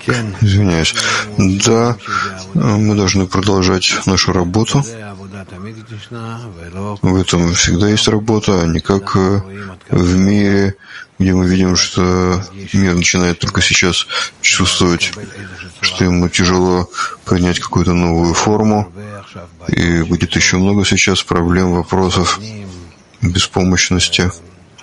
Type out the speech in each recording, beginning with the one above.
Извиняюсь. Да, мы должны продолжать нашу работу. В этом всегда есть работа, а не как в мире, где мы видим, что мир начинает только сейчас чувствовать, что ему тяжело принять какую-то новую форму, и будет еще много сейчас проблем, вопросов, беспомощности.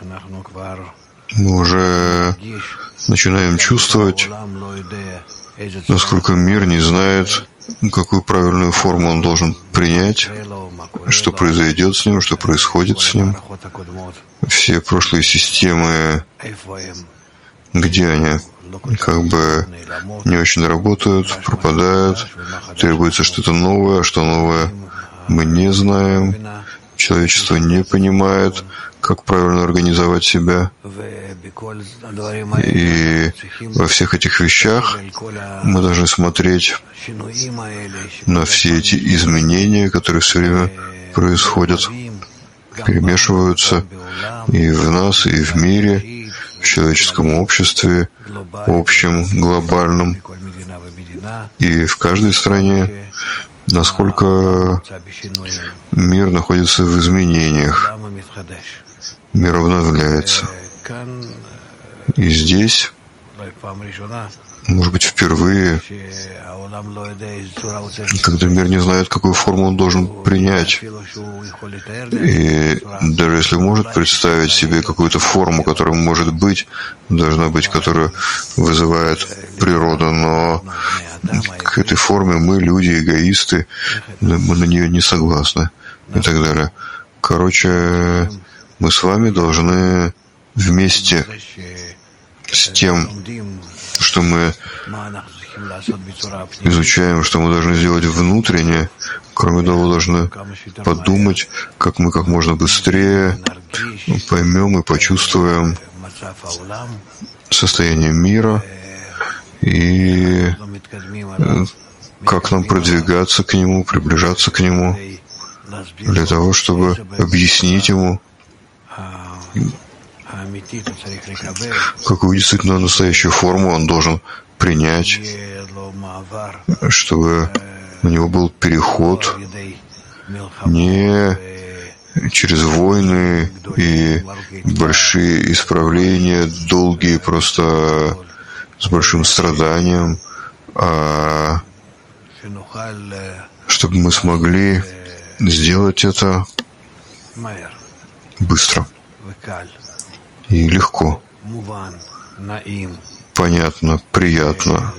Мы уже начинаем чувствовать, насколько мир не знает, какую правильную форму он должен принять, что произойдет с ним, что происходит с ним. Все прошлые системы, где они, как бы не очень работают, пропадают, требуется что-то новое, а что новое мы не знаем, человечество не понимает, как правильно организовать себя. И во всех этих вещах мы должны смотреть на все эти изменения, которые все время происходят, перемешиваются и в нас, и в мире, в человеческом обществе, общем, глобальном, и в каждой стране, насколько мир находится в изменениях. Мир обновляется. И здесь, может быть, впервые, когда мир не знает, какую форму он должен принять, и даже если может представить себе какую-то форму, которая может быть, должна быть, которая вызывает природа, но к этой форме мы, люди, эгоисты, мы на нее не согласны и так далее. Короче, мы с вами должны вместе с тем, что мы изучаем, что мы должны сделать внутренне, кроме того, должны подумать, как мы как можно быстрее поймем и почувствуем состояние мира и как нам продвигаться к нему, приближаться к нему, для того, чтобы объяснить ему, какую действительно настоящую форму он должен принять, чтобы у него был переход не через войны и большие исправления, долгие просто с большим страданием, а чтобы мы смогли сделать это быстро и легко, понятно, приятно,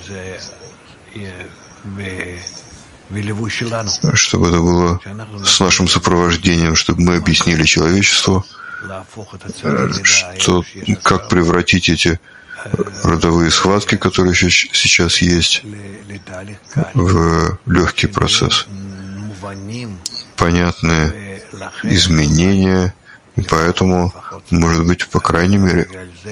чтобы это было с нашим сопровождением, чтобы мы объяснили человечеству, что, как превратить эти родовые схватки, которые сейчас есть, в легкий процесс, понятные изменения, и поэтому, может быть, по крайней мере,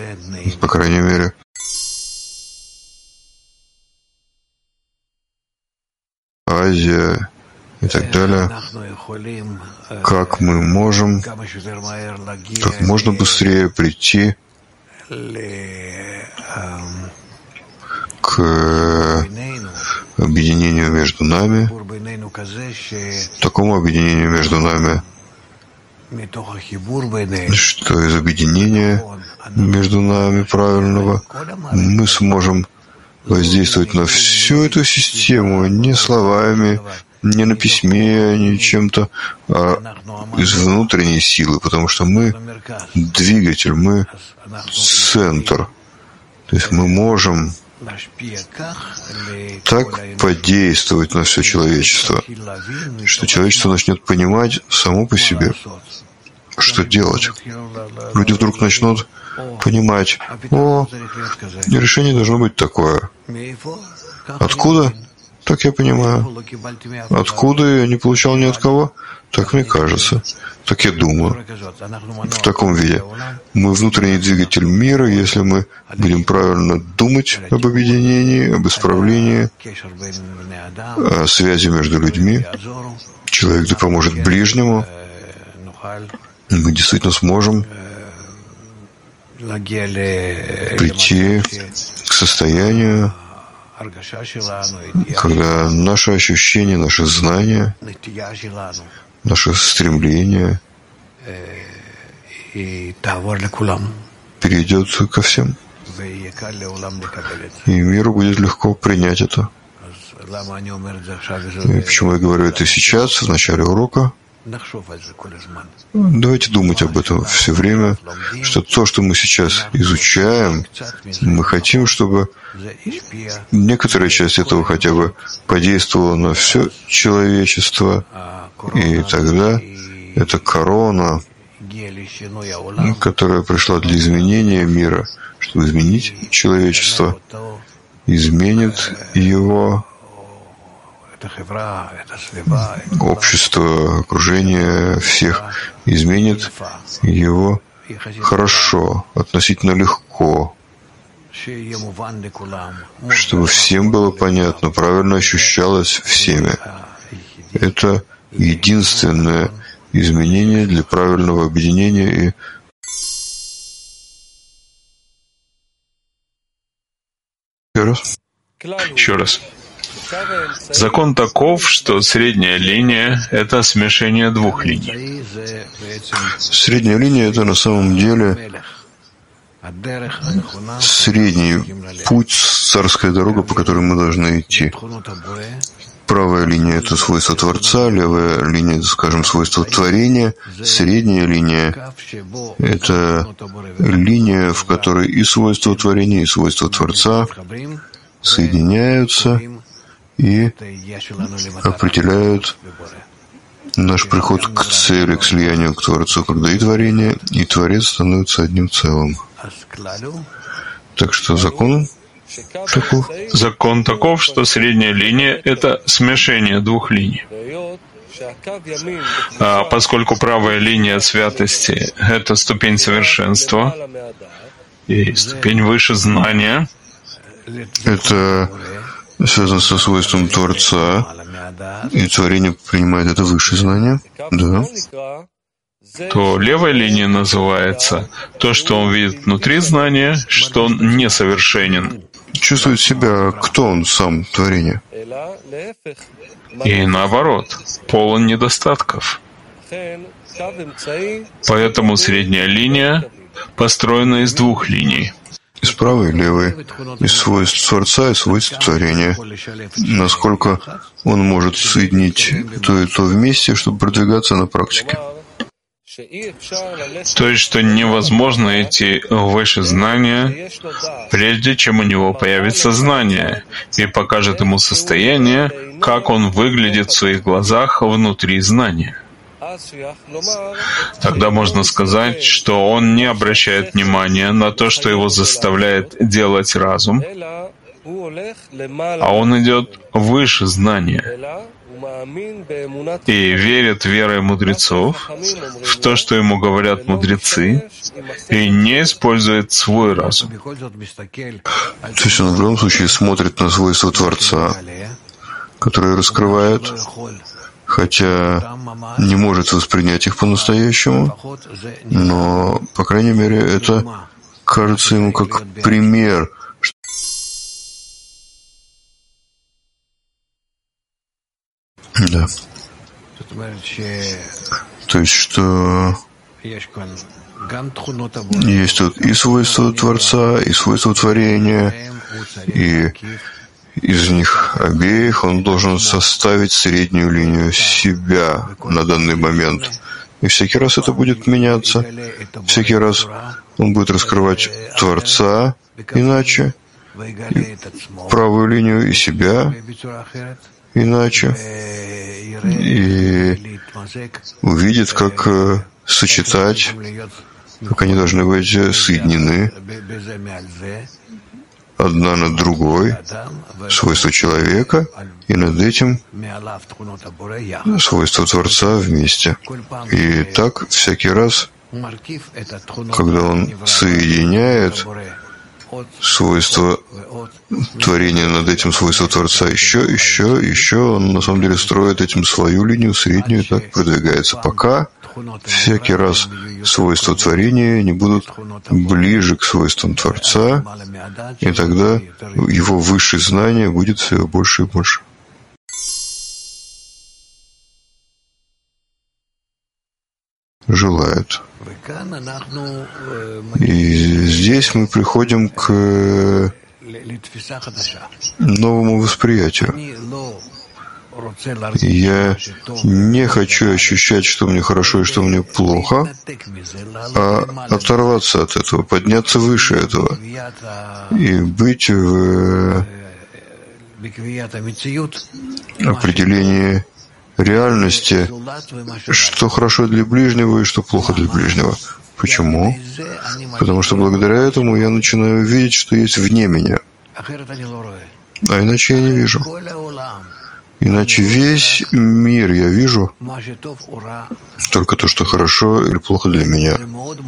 Азия и так далее, как мы можем как можно быстрее прийти к объединению между нами, такому объединению между нами, что из объединения между нами правильного мы сможем воздействовать на всю эту систему не словами, не на письме, не чем-то, а из внутренней силы, потому что мы двигатель, мы центр. То есть мы можем так подействовать на все человечество, что человечество начнет понимать само по себе, что делать. Люди вдруг начнут понимать, решение должно быть такое. Откуда? Так я понимаю. Откуда я не получал ни от кого? Так мне кажется. Так я думаю. В таком виде. Мы внутренний двигатель мира, если мы будем правильно думать об объединении, об исправлении, о связи между людьми. Человек да поможет ближнему. Мы действительно сможем прийти к состоянию, когда наше ощущение, наше знание, наше стремление перейдет ко всем. И миру будет легко принять это. И почему я говорю это сейчас, в начале урока? Давайте думать об этом все время, что то, что мы сейчас изучаем, мы хотим, чтобы некоторая часть этого хотя бы подействовала на все человечество, и тогда эта корона, которая пришла для изменения мира, чтобы изменить человечество, изменит его общество, окружение всех, изменит его хорошо, относительно легко, чтобы всем было понятно, правильно ощущалось всеми. Это единственное изменение для правильного объединения и Еще раз. Закон таков, что средняя линия — это смешение двух линий. Средняя линия — это на самом деле средний путь, царская дорога, по которой мы должны идти. Правая линия — это свойство Творца, левая линия — это, скажем, свойство творения, средняя линия — это линия, в которой и свойство творения, и свойство Творца соединяются и определяют наш приход к цели, к слиянию к Творцу, когда и творение, и Творец становятся одним целым. Так что закон таков. Закон таков, что средняя линия — это смешение двух линий. А поскольку правая линия святости — это ступень совершенства и ступень выше знания, это связано со свойством Творца, и творение принимает это высшее знание, да. То левая линия называется то, что он видит внутри знания, что он несовершенен. Чувствует себя, кто он сам, творение. И наоборот, полон недостатков. Поэтому средняя линия построена из двух линий. Из правой и левой, из свойств Творца и свойств творения. Насколько он может соединить то и то вместе, чтобы продвигаться на практике. То есть, что невозможно идти выше знания, прежде чем у него появится знание, и покажет ему состояние, как он выглядит в своих глазах внутри знания. Тогда можно сказать, что он не обращает внимания на то, что его заставляет делать разум, а он идет выше знания и верит верой мудрецов в то, что ему говорят мудрецы, и не использует свой разум. То есть он в любом случае смотрит на свойства Творца, которые раскрывает, хотя не может воспринять их по-настоящему, но, по крайней мере, это кажется ему как пример. Да. То есть, что есть тут и свойства Творца, и свойства творения, и из них обеих он должен составить среднюю линию себя на данный момент. И всякий раз это будет меняться. Всякий раз он будет раскрывать Творца иначе, и правую линию и себя иначе, и увидит, как сочетать, как они должны быть соединены одна над другой, свойства человека, и над этим свойства Творца вместе. И так всякий раз, когда он соединяет свойства творения над этим свойства Творца еще, он на самом деле строит этим свою линию, среднюю, и так продвигается, пока всякий раз свойства творения не будут ближе к свойствам Творца, и тогда его высшее знание будет все больше и больше. Желает. И здесь мы приходим к новому восприятию. Я не хочу ощущать, что мне хорошо и что мне плохо, а оторваться от этого, подняться выше этого и быть в определении реальности, что хорошо для ближнего и что плохо для ближнего. Почему? Потому что благодаря этому я начинаю видеть, что есть вне меня. А иначе я не вижу. Иначе весь мир я вижу только то, что хорошо или плохо для меня.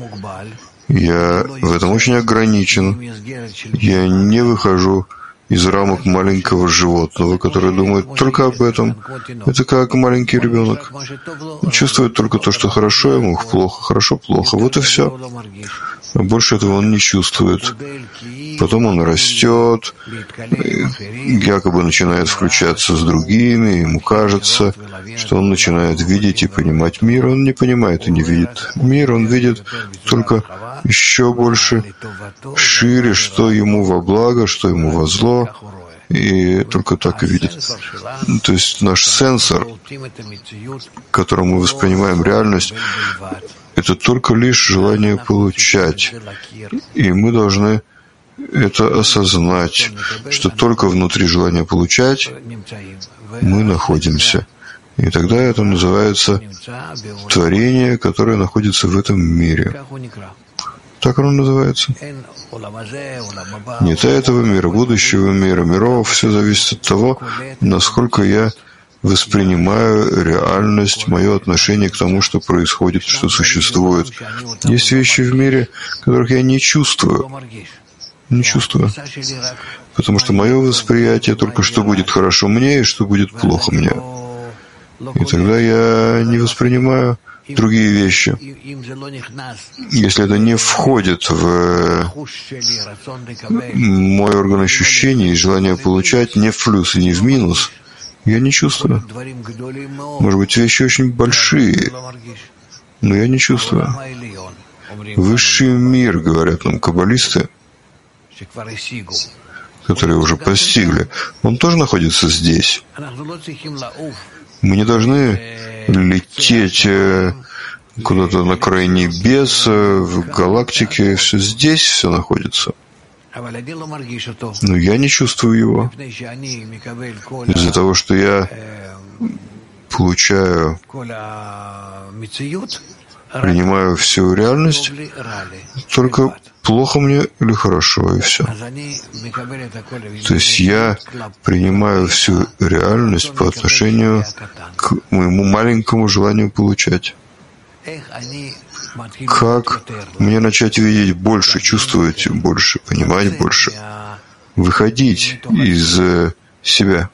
Я в этом очень ограничен. Я не выхожу из рамок маленького животного, которое думает только об этом. Это как маленький ребенок. Он чувствует только то, что хорошо ему, плохо, хорошо, плохо. Вот и все. А больше этого он не чувствует. Потом он растет, якобы начинает включаться с другими, ему кажется, что он начинает видеть и понимать мир. Он не понимает и не видит мир, он видит только еще больше, шире, что ему во благо, что ему во зло, и только так и видит. То есть наш сенсор, которым мы воспринимаем реальность, это только лишь желание получать. И мы должны это осознать, что только внутри желания получать мы находимся. И тогда это называется творение, которое находится в этом мире. Так оно называется. Нет этого мира, будущего мира, миров. Все зависит от того, насколько я воспринимаю реальность, мое отношение к тому, что происходит, что существует. Есть вещи в мире, которых я не чувствую. Не чувствую. Потому что мое восприятие только что будет хорошо мне и что будет плохо мне. И тогда я не воспринимаю другие вещи. Если это не входит в мой орган ощущений и желание получать не в плюс и не в минус, я не чувствую. Может быть, вещи очень большие, но я не чувствую. Высший мир, говорят нам каббалисты, которые уже постигли, он тоже находится здесь. Мы не должны лететь куда-то на край небес, в галактике. Все здесь все находится. Но я не чувствую его. Из-за того, что я получаю, принимаю всю реальность, только плохо мне или хорошо, и все. То есть я принимаю всю реальность по отношению к моему маленькому желанию получать. Как мне начать видеть больше, чувствовать больше, понимать больше, выходить из себя?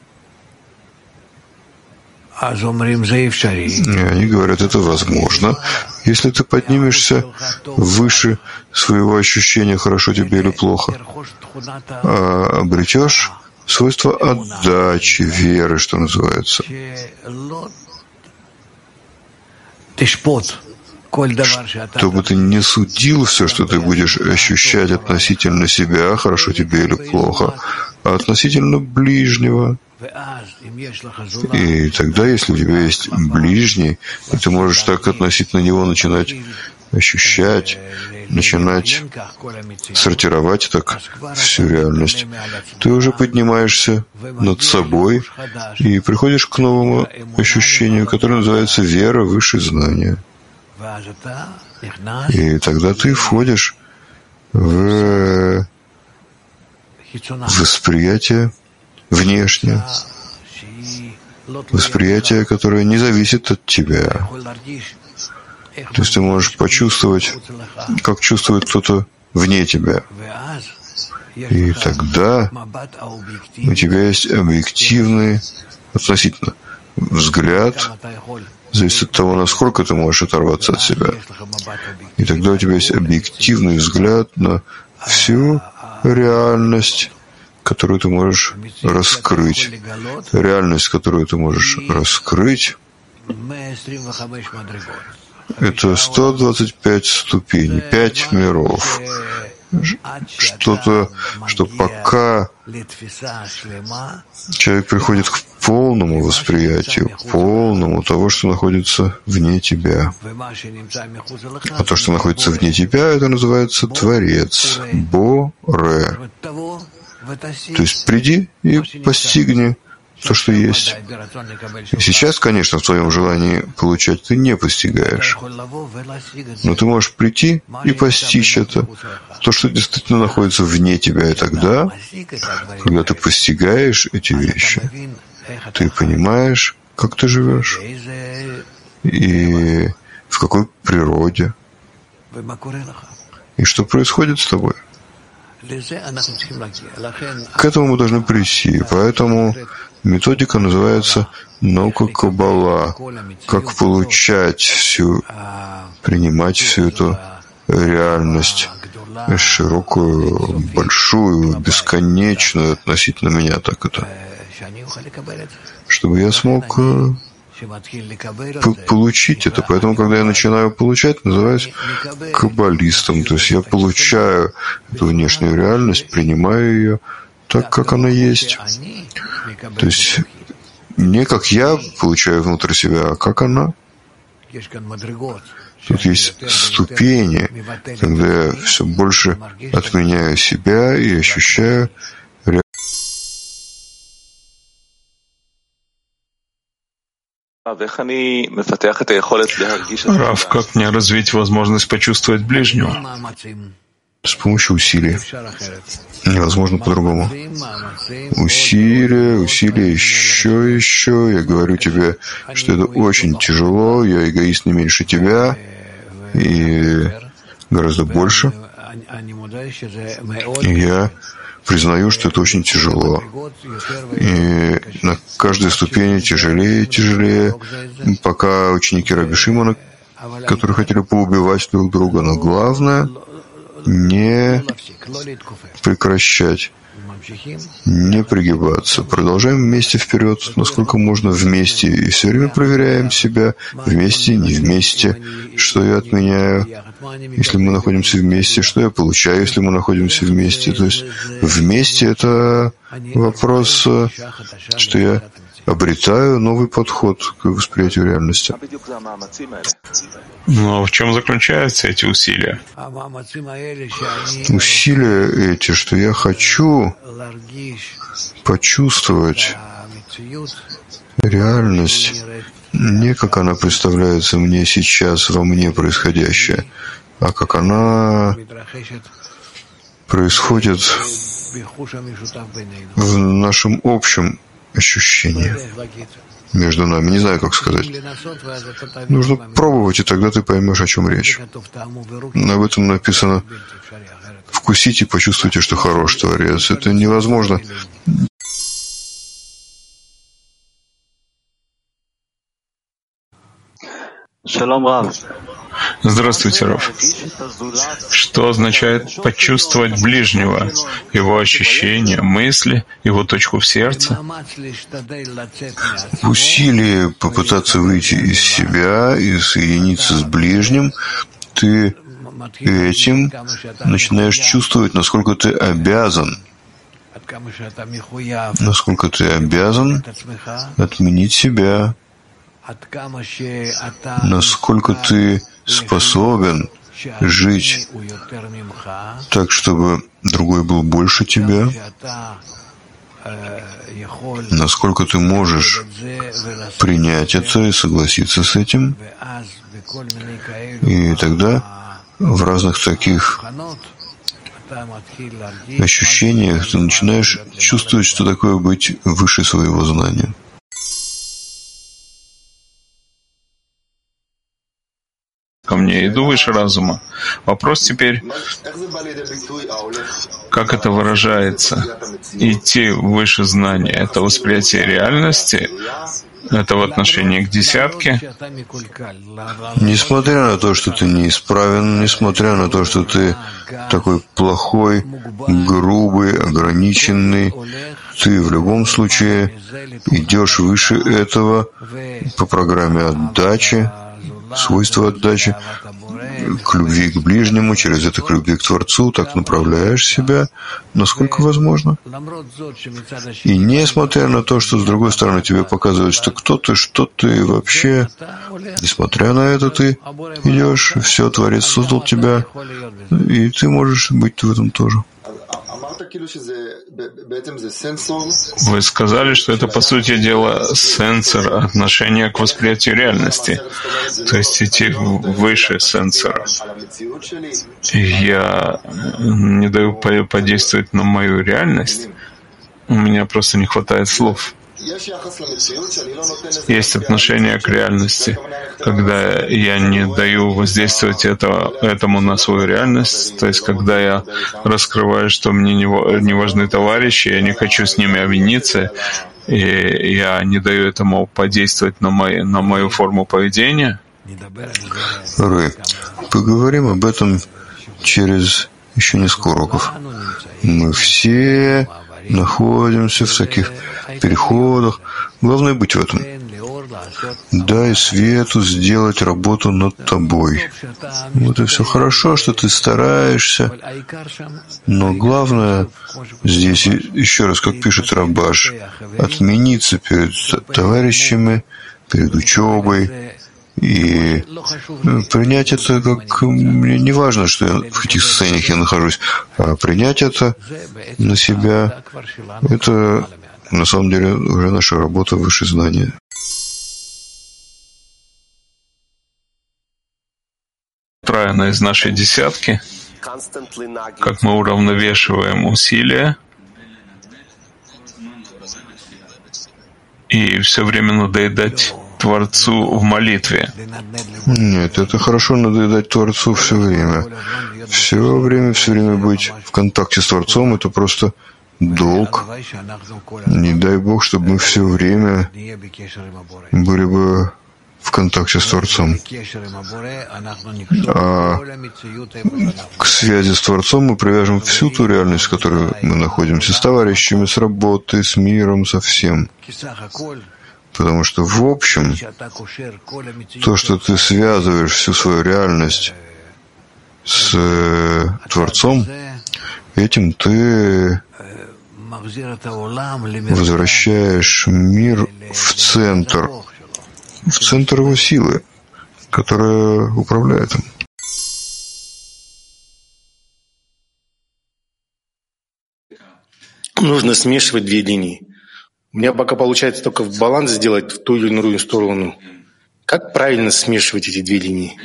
И они говорят, это возможно, если ты поднимешься выше своего ощущения, хорошо тебе или плохо, а обретешь свойство отдачи, веры, что называется. Чтобы ты не судил все, что ты будешь ощущать относительно себя, хорошо тебе или плохо, а относительно ближнего. И тогда, если у тебя есть ближний, и ты можешь так относительно него начинать ощущать, начинать сортировать так всю реальность, ты уже поднимаешься над собой и приходишь к новому ощущению, которое называется вера, высшее знание. И тогда ты входишь в восприятие внешнее, восприятие, которое не зависит от тебя. То есть ты можешь почувствовать, как чувствует кто-то вне тебя. И тогда у тебя есть объективный, относительно, взгляд зависит от того, насколько ты можешь оторваться от себя. И тогда у тебя есть объективный взгляд на всю реальность, которую ты можешь раскрыть. Реальность, которую ты можешь раскрыть, это 125 ступеней, 5 миров. Что-то, что пока человек приходит к полному восприятию, полному того, что находится вне тебя. А то, что находится вне тебя, это называется Творец, Боре. То есть приди и постигни то, что есть. И сейчас, конечно, в твоем желании получать ты не постигаешь. Но ты можешь прийти и постичь это, то, что действительно находится вне тебя. И тогда, когда ты постигаешь эти вещи, ты понимаешь, как ты живешь, и в какой природе, и что происходит с тобой. К этому мы должны прийти. Поэтому методика называется наука Каббала. Как получать принимать всю эту реальность, широкую, большую, бесконечную относительно меня, так это. Чтобы я смог получить это. Поэтому, когда я начинаю получать, называюсь каббалистом. То есть я получаю эту внешнюю реальность, принимаю ее так, как она есть. То есть не как я получаю внутрь себя, а как она. Тут есть ступени, когда я все больше отменяю себя и ощущаю Рав, как мне развить возможность почувствовать ближнего? С помощью усилий. Невозможно по-другому. Усилия, еще. Я говорю тебе, что это очень тяжело, я эгоист не меньше тебя, и гораздо больше. И я признаю, что это очень тяжело. И на каждой ступени тяжелее и тяжелее, пока ученики Раби Шимона, которые хотели поубивать друг друга, но главное — не прекращать, не пригибаться. Продолжаем вместе вперед, насколько можно вместе. И все время проверяем себя вместе, не вместе, что я отменяю, если мы находимся вместе, что я получаю, если мы находимся вместе. То есть вместе — это вопрос, что я обретаю новый подход к восприятию реальности. Но в чем заключаются эти усилия? Усилия эти, что я хочу почувствовать реальность не как она представляется мне сейчас, во мне происходящее, а как она происходит в нашем общем ощущении между нами. Не знаю, как сказать. Нужно пробовать, и тогда ты поймешь, о чем речь. Об этом написано: вкусите, почувствуйте, что хорош Творец. Это невозможно. Здравствуйте, Рав. Что означает почувствовать ближнего, его ощущения, мысли, его точку в сердце? Усилие попытаться выйти из себя и соединиться с ближним, ты этим начинаешь чувствовать, насколько ты обязан отменить себя, насколько ты способен жить так, чтобы другой был больше тебя, насколько ты можешь принять это и согласиться с этим. И тогда в разных таких ощущениях ты начинаешь чувствовать, что такое быть выше своего знания. Ко мне иду выше разума. Вопрос теперь, как это выражается? Идти выше знания — это восприятие реальности, Это в отношении к десятке. Несмотря на то, что ты неисправен, несмотря на то, что ты такой плохой, грубый, ограниченный, ты в любом случае идешь выше этого по программе отдачи, свойства отдачи, к любви к ближнему, через это к любви к Творцу, так направляешь себя, насколько возможно. И несмотря на то, что с другой стороны тебе показывают, что кто ты, что ты вообще, несмотря на это, ты идешь, все, Творец создал тебя, и ты можешь быть в этом тоже. Вы сказали, что это, по сути дела, сенсор отношения к восприятию реальности, то есть идти выше сенсора. Я не даю подействовать на мою реальность, у меня просто не хватает слов. Есть отношение к реальности, когда я не даю воздействовать этому на свою реальность, то есть когда я раскрываю, что мне не важны товарищи, я не хочу с ними объединиться, и я не даю этому подействовать на мою форму поведения. Рэй, поговорим об этом через еще несколько уроков. Мы все находимся в таких переходах. Главное быть в этом. Дай свету сделать работу над тобой. Вот и все хорошо, что ты стараешься. Но главное здесь, еще раз, как пишет Рабаш, отмениться перед товарищами, перед учебой. И принять это как... Мне не важно, что я, в каких состояниях я нахожусь, а принять это на себя, это на самом деле уже наша работа, выше знания. Правильно, из нашей десятки, как мы уравновешиваем усилия и все время надоедать Творцу в молитве. Нет, это хорошо надоедать Творцу все время. Все время быть в контакте с Творцом — это просто долг. Не дай Бог, чтобы мы все время были бы в контакте с Творцом. А к связи с Творцом мы привяжем всю ту реальность, в которой мы находимся, с товарищами, с работой, с миром, со всем. Потому что, в общем, то, что ты связываешь всю свою реальность с Творцом, этим ты возвращаешь мир в центр его силы, которая управляет им. Нужно смешивать две линии. У меня пока получается только в баланс сделать в ту или иную сторону. Как правильно смешивать эти две линии?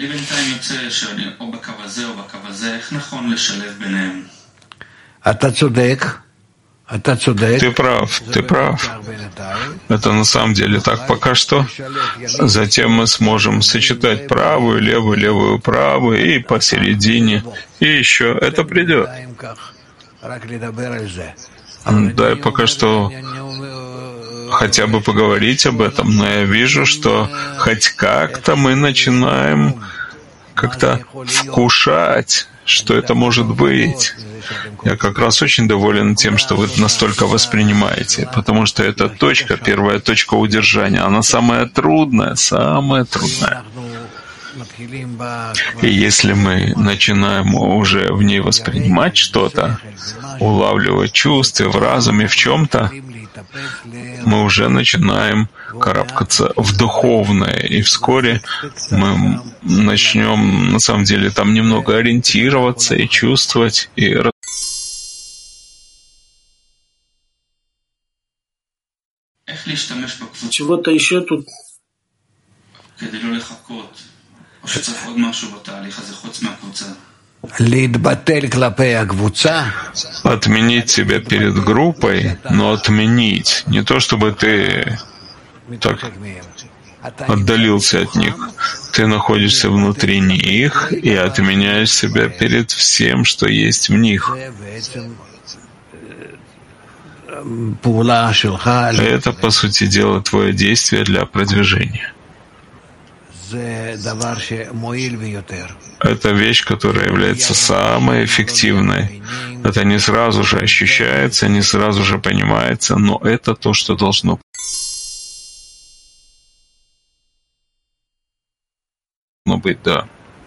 Ты прав. Это на самом деле так пока что. Затем мы сможем сочетать правую, левую, правую и посередине. И еще это придет. Дай пока что хотя бы поговорить об этом, но я вижу, что хоть как-то мы начинаем как-то вкушать, что это может быть. Я как раз очень доволен тем, что вы настолько воспринимаете, потому что эта точка, первая точка удержания, она самая трудная. И если мы начинаем уже в ней воспринимать что-то, улавливать чувства в разуме, в чем-то, мы уже начинаем карабкаться в духовное, и вскоре мы начнем, на самом деле, там немного ориентироваться и чувствовать, и Чего-то еще тут? Отменить себя перед группой, но отменить. Не то, чтобы ты так отдалился от них. Ты находишься внутри них и отменяешь себя перед всем, что есть в них. Это, по сути дела, твое действие для продвижения. Это вещь, которая является самой эффективной. Это не сразу же ощущается, не сразу же понимается, но это то, что должно быть, да.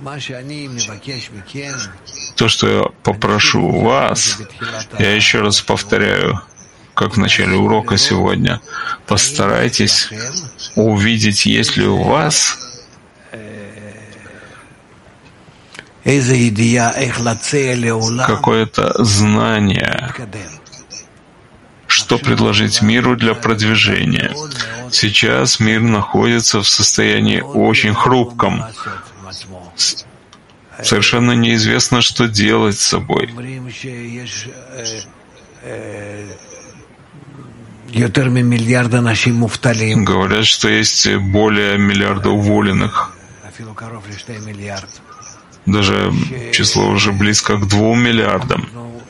То, что я попрошу у вас, я еще раз повторяю, как в начале урока сегодня, постарайтесь увидеть, есть ли у вас какое-то знание, что предложить миру для продвижения. Сейчас мир находится в состоянии очень хрупком. Совершенно неизвестно, что делать с собой. Говорят, что есть более миллиарда уволенных. Даже число уже близко к 2 миллиардам.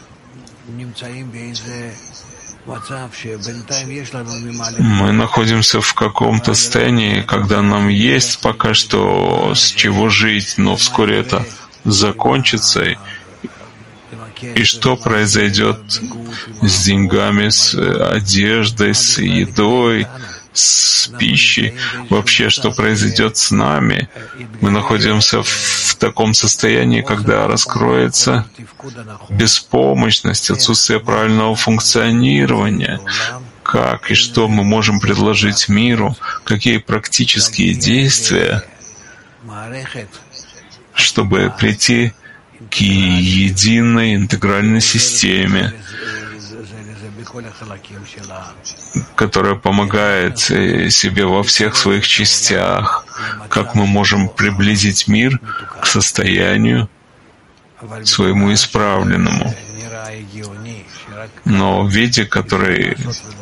Мы находимся в каком-то состоянии, когда нам есть пока что с чего жить, но вскоре это закончится. И что произойдет с деньгами, с одеждой, с едой, с пищей? Вообще, что произойдет с нами? Мы находимся в таком состоянии, когда раскроется беспомощность, отсутствие правильного функционирования. Как и что мы можем предложить миру? Какие практические действия, чтобы прийти к единой интегральной системе, которая помогает себе во всех своих частях, как мы можем приблизить мир к состоянию своему исправленному, но в виде, который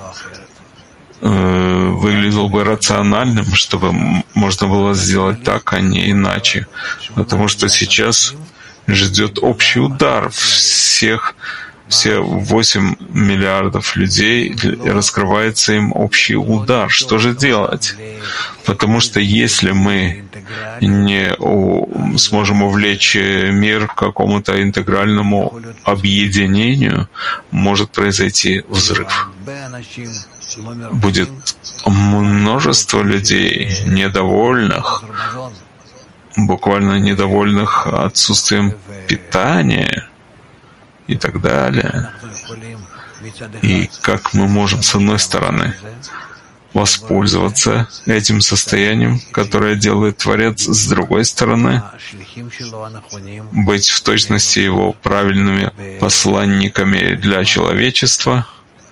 выглядел бы рациональным, чтобы можно было сделать так, а не иначе. Потому что сейчас ждет общий удар все 8 миллиардов людей, раскрывается им общий удар. Что же делать? Потому что если мы не сможем увлечь мир к какому-то интегральному объединению, может произойти взрыв. Будет множество людей недовольных, буквально недовольных отсутствием питания и так далее. И как мы можем, с одной стороны, воспользоваться этим состоянием, которое делает Творец, с другой стороны, быть в точности его правильными посланниками для человечества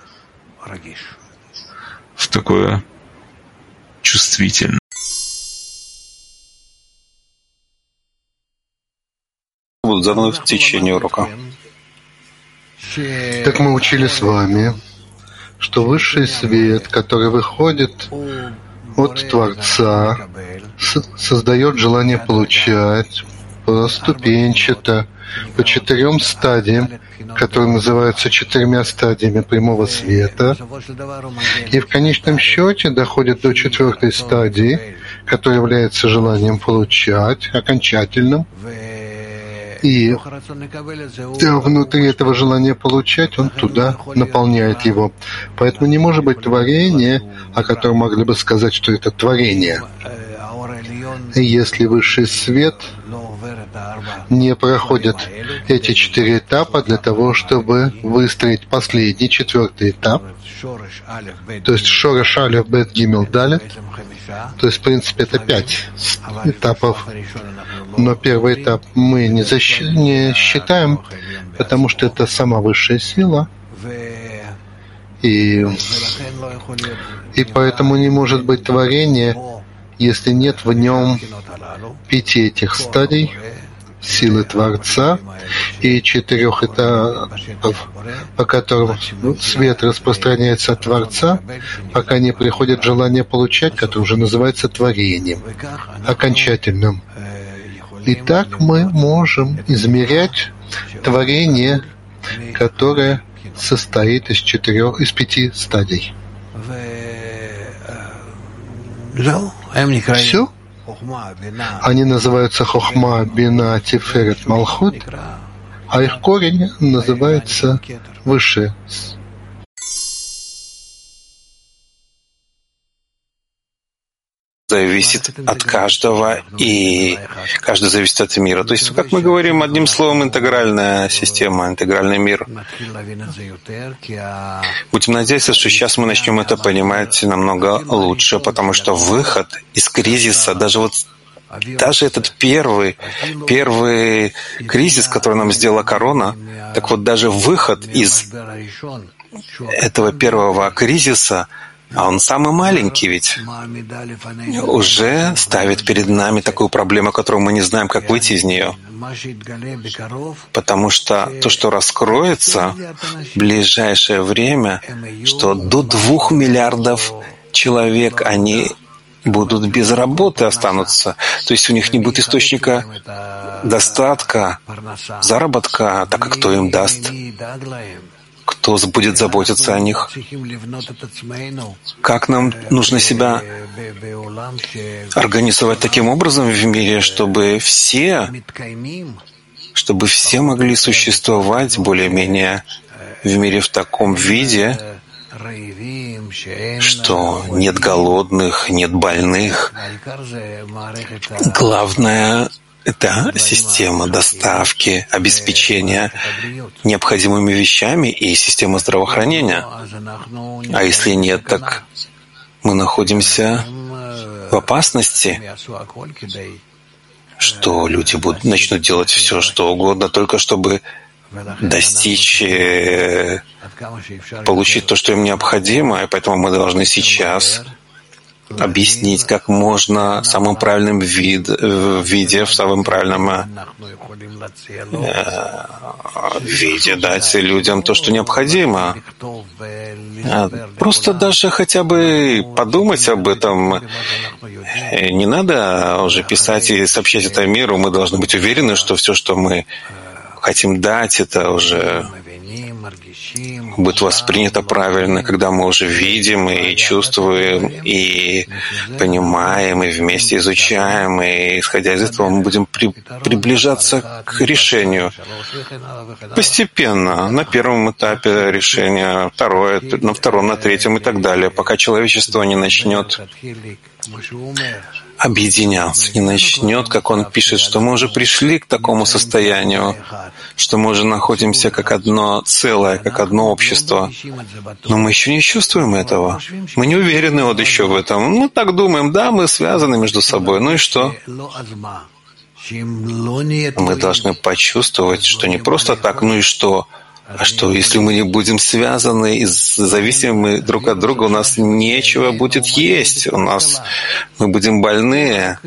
в такое чувствительное. Будут заданы в течение урока. Так мы учили с вами, что высший свет, который выходит от Творца, создает желание получать поступенчато, по 4 стадиям, которые называются 4 стадиями прямого света, и в конечном счете доходит до 4 стадии, которая является желанием получать, окончательным. И внутри этого желания получать, он туда наполняет его. Поэтому не может быть творения, о котором могли бы сказать, что это творение. Если высший свет не проходит эти 4 этапа для того, чтобы выстроить последний, 4 этап, то есть Шореш Алеф Бет Гимел Далет, то есть, в принципе, это 5 этапов. Но первый этап мы не считаем, потому что это сама высшая сила. И поэтому не может быть творения, если нет в нем 5 этих стадий силы Творца и 4 этапов, по которым свет распространяется от Творца, пока не приходит желание получать, которое уже называется творением, окончательным. И так мы можем измерять творение, которое состоит из 5 стадий. Все? Они называются Хохма, Бина, Тиферет, Малхут, а их корень называется Высшее. Зависит от каждого, и каждый зависит от мира. То есть, как мы говорим, одним словом, интегральная система, интегральный мир. Будем надеяться, что сейчас мы начнем это понимать намного лучше, потому что выход из кризиса, даже этот первый кризис, который нам сделала корона, так вот даже выход из этого первого кризиса, а он самый маленький ведь, уже ставит перед нами такую проблему, которую мы не знаем, как выйти из нее. Потому что то, что раскроется в ближайшее время, что до 2 миллиардов человек, они будут без работы, останутся. То есть у них не будет источника достатка, заработка, так как кто им даст? Кто будет заботиться о них? Как нам нужно себя организовать таким образом в мире, чтобы все могли существовать более-менее в мире в таком виде, что нет голодных, нет больных. Главное — это система доставки, обеспечения необходимыми вещами и система здравоохранения. А если нет, так мы находимся в опасности, что люди начнут делать все, что угодно, только чтобы достичь, получить то, что им необходимо, и поэтому мы должны сейчас объяснить, как можно самым правильным виде, в самом правильном виде дать людям то, что необходимо. Просто даже хотя бы подумать об этом. Не надо уже писать и сообщать это миру. Мы должны быть уверены, что все, что мы хотим дать, это уже будет воспринято правильно, когда мы уже видим и чувствуем, и понимаем, и вместе изучаем, и, исходя из этого, мы будем приближаться к решению. Постепенно, на первом этапе решения, на втором, на третьем и так далее, пока человечество не начнет объединяться, не начнет, как он пишет, что мы уже пришли к такому состоянию, что мы уже находимся как одно целое, как одно общество. Но мы еще не чувствуем этого. Мы не уверены вот еще в этом. Мы так думаем, да, мы связаны между собой. Ну и что? Мы должны почувствовать, что не просто так, ну и что? А что, если мы не будем связаны и зависимы друг от друга, у нас нечего будет есть, мы будем больные.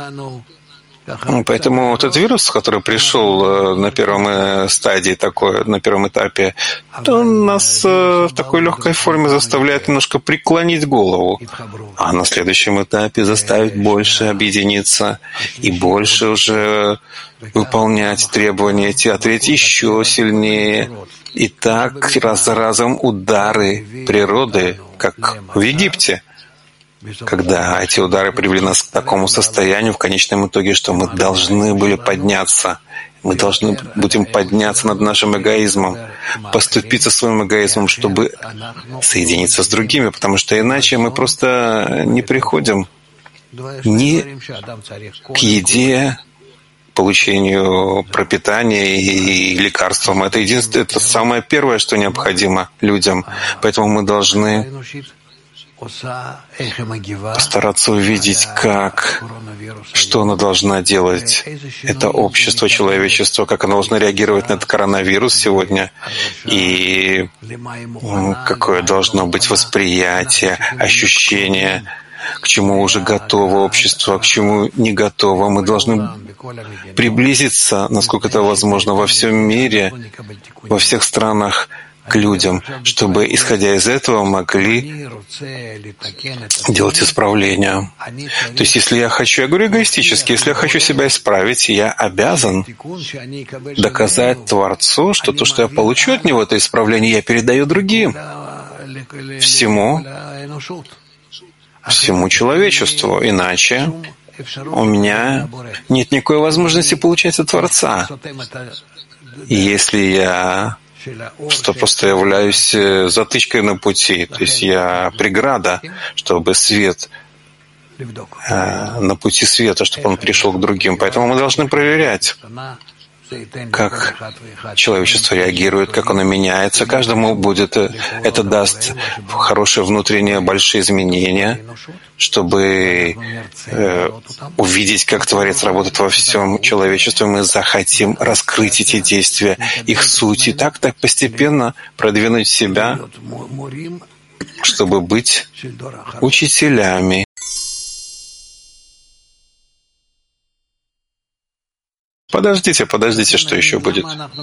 Поэтому вот этот вирус, который пришел на первом стадии, на первом этапе, он нас в такой легкой форме заставляет немножко преклонить голову, а на следующем этапе заставить больше объединиться и больше уже выполнять требования эти, ответить еще сильнее. И так раз за разом удары природы, как в Египте, когда эти удары привели нас к такому состоянию в конечном итоге, что мы должны были подняться. Мы должны будем подняться над нашим эгоизмом, поступиться своим эгоизмом, чтобы соединиться с другими, потому что иначе мы просто не приходим ни к еде, получению пропитания и лекарствам. Это самое первое, что необходимо людям. Поэтому мы должны постараться увидеть, что оно должно делать, это общество, человечество, как оно должно реагировать на этот коронавирус сегодня, и какое должно быть восприятие, ощущение, к чему уже готово общество, а к чему не готово. Мы должны приблизиться, насколько это возможно, во всем мире, во всех странах, к людям, чтобы, исходя из этого, могли делать исправления. То есть, если я хочу, я говорю эгоистически, если я хочу себя исправить, я обязан доказать Творцу, что то, что я получу от Него, это исправление, я передаю другим, всему человечеству. Иначе у меня нет никакой возможности получать от Творца. И если я просто являюсь затычкой на пути, то есть я преграда, чтобы свет на пути света, чтобы он пришел к другим. Поэтому мы должны проверять, как человечество реагирует, как оно меняется. Каждому это даст хорошие внутренние большие изменения, чтобы увидеть, как Творец работает во всем человечестве. Мы захотим раскрыть эти действия, их суть, и так постепенно продвинуть себя, чтобы быть учителями. Подождите, что еще будет.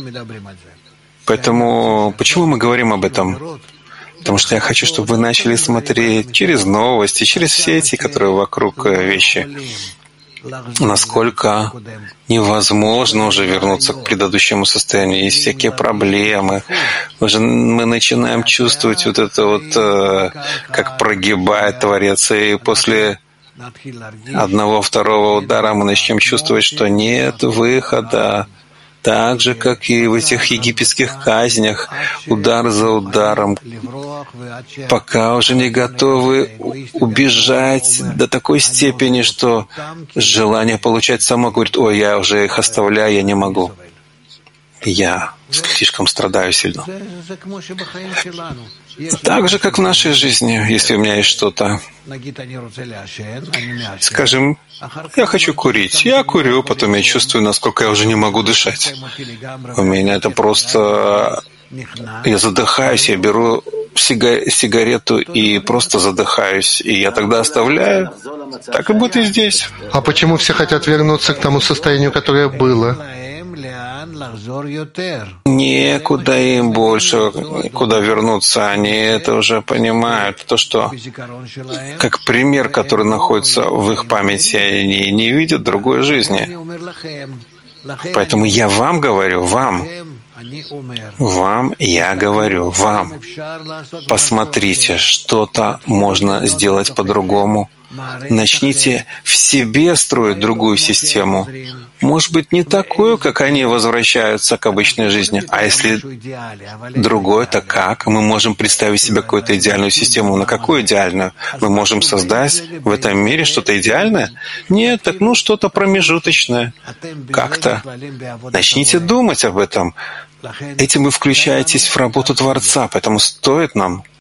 Поэтому, почему мы говорим об этом? Потому что я хочу, чтобы вы начали смотреть через новости, через все эти, которые вокруг вещи, насколько невозможно уже вернуться к предыдущему состоянию. Есть всякие проблемы. Мы начинаем чувствовать вот это как прогибает Творец, и после одного-второго удара мы начнем чувствовать, что нет выхода. Так же, как и в этих египетских казнях, удар за ударом, пока уже не готовы убежать до такой степени, что желание получать само говорит: ой, я уже их оставляю, я не могу. Я слишком страдаю сильно. Так же, как в нашей жизни, если у меня есть что-то, скажем, я хочу курить, я курю, потом я чувствую, насколько я уже не могу дышать. У меня это просто... Я задыхаюсь, я беру сигарету и просто задыхаюсь, и я тогда оставляю. Так и будет и здесь. А почему все хотят вернуться к тому состоянию, которое было? Некуда им больше, куда вернуться. Они это уже понимают. То, что как пример, который находится в их памяти, они не видят другой жизни. Поэтому я вам говорю, вам я говорю, вам. Посмотрите, что-то можно сделать по-другому. Начните в себе строить другую систему. Может быть, не такую, как они возвращаются к обычной жизни, а если другой, то как? Мы можем представить себе какую-то идеальную систему. На какую идеальную? Мы можем создать в этом мире что-то идеальное? Нет, так что-то промежуточное. Как-то. Начните думать об этом. Этим вы включаетесь в работу Творца, поэтому стоит нам